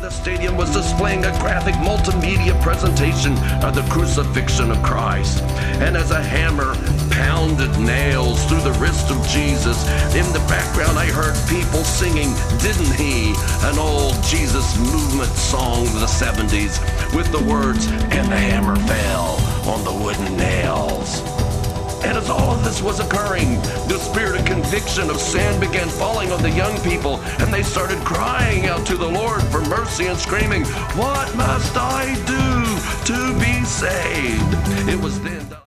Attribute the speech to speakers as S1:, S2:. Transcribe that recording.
S1: the stadium was displaying a graphic multimedia presentation of the crucifixion of Christ. And as a hammer pounded nails through the wrist of Jesus, in the background I heard people singing "Didn't He?" an old Jesus movement song of the 70s with the words, "And the hammer fell on the wooden nails." And as all of this was occurring, the spirit of conviction of sin began falling on the young people, and they started crying out to the Lord for mercy and screaming, "What must I do to be saved?" It was then